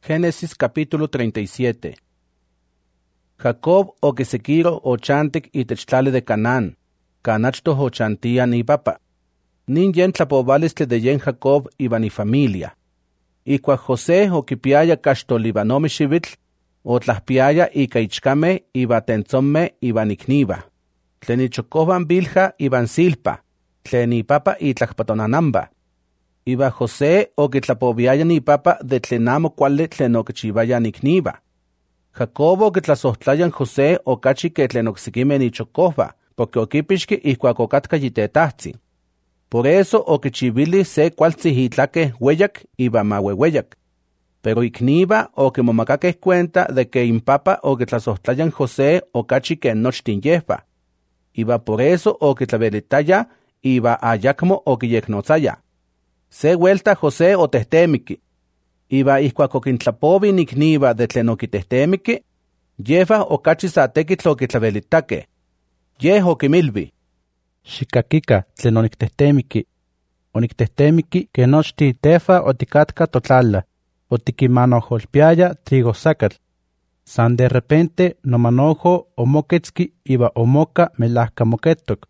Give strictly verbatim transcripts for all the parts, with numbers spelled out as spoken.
Génesis capítulo treinta y siete. Jacob oquisequiro ochantic itech tlali de Canaán, canachto ochantia ni papa. Nin yen tlapovalistli de yen Jacob iba ni familia. Icua José oquipiaya caxtolibanomi xivitl, otlahpiaya ica ichcame iba tentzome iba nicniba. Tlen ichocoban Bilha iban Silpa, tlen ipapa itlacpatonanamba. Iba José oquitlapoviaya ni papa de tlen amo cuali tlen oquichivaya nicniba. Jacob oquitlasohtlayan José ocachi que tlen ocsiquime nichocova, porque oquipixqui ihcuac ocatca yitetahtzin. Por eso oquichivili se cualtzi itlaque hueyac iba mauehueyac. Pero icniba oquimomacaque cuenta de que impapa oquitlasohtlayan José ocachi que nochtin yehva. Iba por eso oquitlavelitaya iba ayacmo oquiyecnotzaya. Se vuelta José otehtemiki. Iba ihcuac oquintlapovi nicniba de tlen oquitehtemiki, yehva ocachi sa tequitl oquitlavelitaque. Yeh oquimilvi: Xicakika tlen onictehtemiki. Onictehtemiki que nochti tefa oticatca totlala, otiquimanoholpiaya trigosacatl. San de repente nomanojo omoquetzki iba omoca melahca moquetok.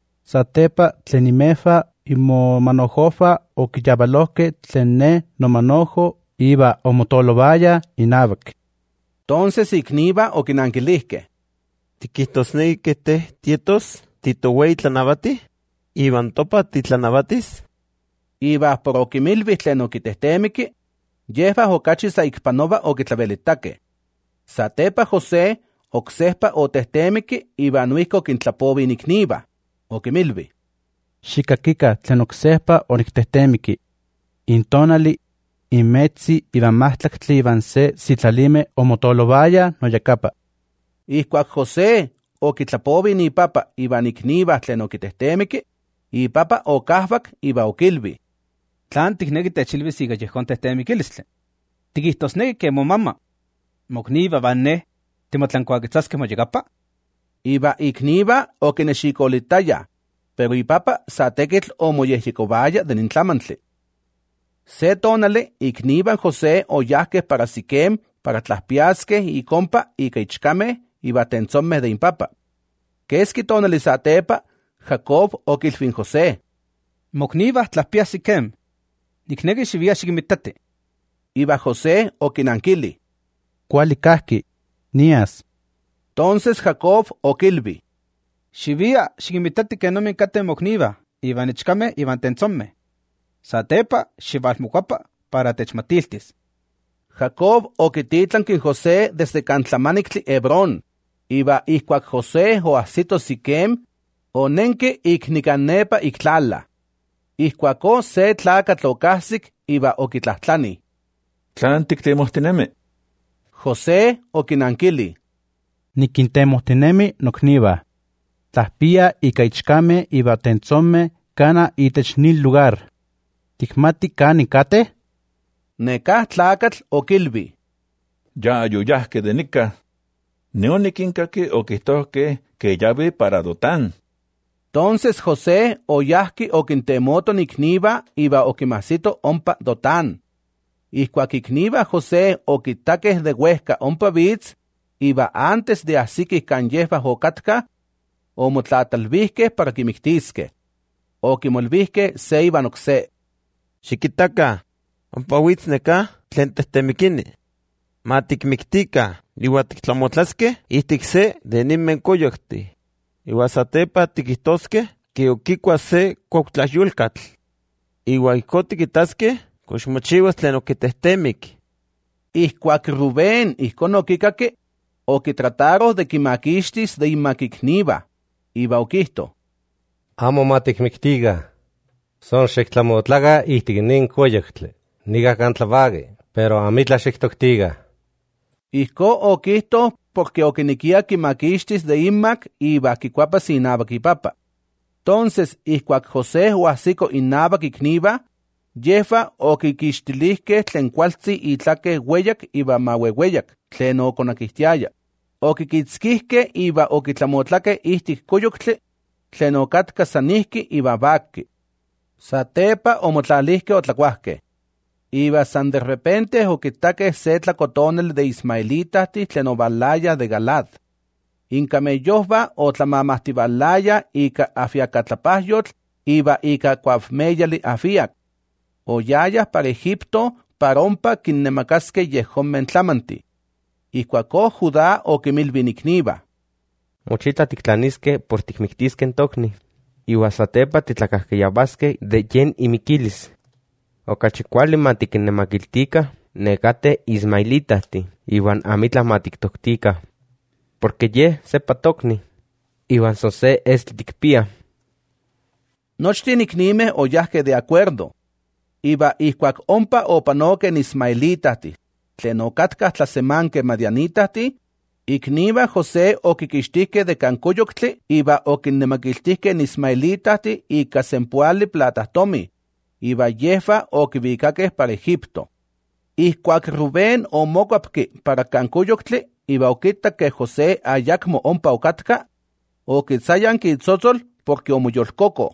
Satepa tlen imefa imomanojofa oquiyabalohque tlen ne nomanojo iba omotolovaya inabak. Entonces icniba oquinanquilihque: ¿Tiquitosnequi teh tietos titowei tlanavati? ¿Iban topa titlanabatis? Iba por oquimilvi tlen oquitehtemiki, yehva ocachi sa icpanova oquitlavelitaque. Satepa José ocsehpa otehtemiki iba nuico quintlapovi nicniba, oquimilvi: Xicakika tlen ocsehpa onictehtemiki. Intonali, inmetzi iban mahtlactli iban se sitlalime omotolovaya noyacapa. Ihcuac José oquitlapovi ni papa iba nicniba tlen oquitehtemiki, y papa ocahvac iba oquilvi: Tlan ticnequi techilvis ica yehcon tehtemiquilistli. Tiquihtusnequi que momama, mocniba van neh, timotlancuaquitzasque moyacapa. Iba icniba oquinexicolitaya, pero ipapa sa tequitl omoyehyecovaya de nintlamantli. Se tonale icniban José oyahque para Siquem para tlahpiasque y compa ica ichcame iba tentzomeh de impapa. Quesqui tonali satepa, Jacob oquilfin José: Mocniba tlahpia Siquem, nicnequi xivia xiquimitati. Iba José oquinanquili: Cuali cahqui, nias. Entonces Jacob oquilvi: Xivia xiquimitati que nomin cate mocniba, iban ichcame iban tentzomeh. Satepa xivalmocuapa para techmatiltis. Jacob oquititlanqui José desde cantlamanixtli Hebrón, iba ihcuac José oahsito Siquem, onenque icnicanepa ictlala. Ihcuaco se tlacatl ocahsic iba oquitlahtlani: ¿Tlan tictemohtinemi? José oquinanquili: Niquintemohtinemi nocniba. Tlahpia ica ichcame iba tentzome cana itech nil lugar. ¿Ticmati cani cate? Necah tlacatl oquilvi: Ya ayoyahque de nica. Neoniquincaqui oquihtohque que llave para Dotán. Entonces José oyahqui oquintemoto nicniba iba oquimahsito ompa Dotán. Ihcuac icniba José oquitaque de huesca ompa vitz, iba antes de ahsiquih can yehva ocatca, omotlatalvihque para quimictisque. Oquimolvihque se iban ocse: Xiquitaca, ompa witz neca tlen tehtemiquini. Ma ticmictica, iua tictlamotlasque ihtic se de nimen coyocti. Iua satepa tiquihtosque que oquicua se cuauhtlahyulcatl. Iua ihco tiquitasque cox mochiuas tlen oquitehtemic. Ihcuac Rubén ihcon oquicaque, oquitrataroh de quimaquixtis de inmaquicniba, iba oquihto: Amo ma ticmictiga. Son xictlamotlaga ihtic nin coyoctli, niga cantlavagui, pero amitla xictoctiga. Ihco oquihto porque oquiniquia quimaquixtis de inmac iba quicuapas inabac ipapa. Entonces, ihcuac José oahsico inabac icniba, yehva oquiquixtilihque tlen cualtzi itlaque hueyac iba mauehueyac, tlen oconaquihtiaya. Oquiquitzquihque iba oquitlamotlaque ihtic coyoctli, tlen ocatca sanihqui iba vacqui. Satepa omotlalihque otlacuahque. Iba san de repente oquitaque se tlacotonel de ismaelitahti tlen ovalaya de Galad. Inca meyohva otlamamahtivalaya ika afiacatlapahjotl iba ika cuafmeyali afiac. Oyayah para Egipto para ompa kinnemacasque yehomen tlamanti. Ikuaco Judá oquimilvinicniva. Mochita tictlanisque por ticmictisque tocni. Iua satepa titlacahqueyabasque de yen imiquilis. Ocachicuali matiquinnemaquiltica negate ismaelitahti, iwan amitla matictoctica. Porque ye sepa tocni, iwan sose esticpia. Nochtin icnime oyahque de acuerdo. Iba ihcuac ompa opanoque ismaelitahti, tlen ocatcah tlasemanque madianitahti, icniva José oquiquixtihque de cancoyoctli iba oquinnemaquiltihque ismaelitahti ica sempuali platahtomi, iba yefa oquivicaque para Egipto. Ihcuac Rubén omocuapque para cancoyoctli, iba oquita que José ayacmo ompa ocatca, oquitzayan quitzotzol porque omoyolcoco.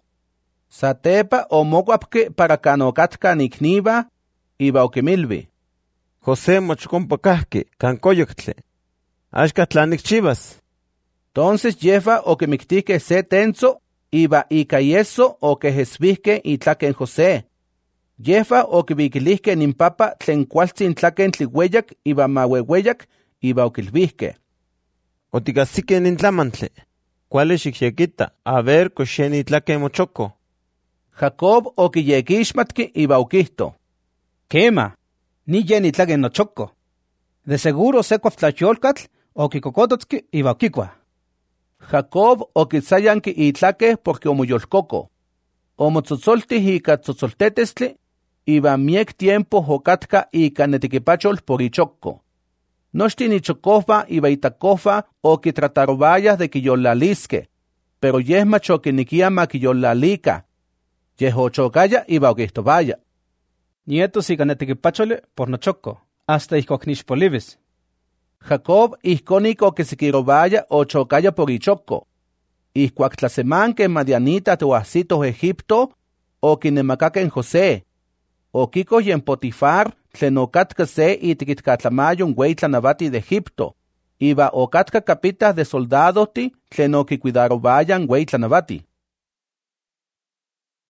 Satepa omocuapque para canocatca nicniva, iba oquimilvi. José mochcompacahque cancoyoctle. Axca tlanicchivas. Entonces yefa oquimictihque se tenzo, iba ica yeso oquejesvihque itlaquen José. Yefa oquiviquilihque nimpapa tlen cualtzin tlaquen tliueyac iba maueueyac, iba oquilvihque. Oticasique nintlamantle. Cuale xicyequita, a ver coxen itlaquen mochoco. Jacob oquiyequixmatque iba oquihto. Quema, ni yen itlaquen nochoco. De seguro se cuaftlayolcatl oquicocototski iba oquicua. Jacob oquitzayanqui itlaque porque omoyolcoco. Omotzotzoltih ica tzotzoltetestli, iba miec tiempo ocatca ica netiquipachol por ichoco. Nochtin ichocofa iba itacofa oquitratarobaya de quiyolalisque, pero yeh mach oquiniquia maquiyolalica. Yeh ochocaya iba oquihtovaya. Nietos ica netiquipachole por nochoco, hasta ihcoc nixpolivis. Jacob ihconic oquisiquirobaya ochocaya por ichoco. Ihcuac tlasemanque madianita toahsito Egipto, oquinemacaquen José. Oquico yen Potifar, tlen ocatca se itiquitcatlamayon hueytlanavati de Egipto. Iba ocatca capita de soldadoti, tlen oquicuidarobayan hueytlanavati.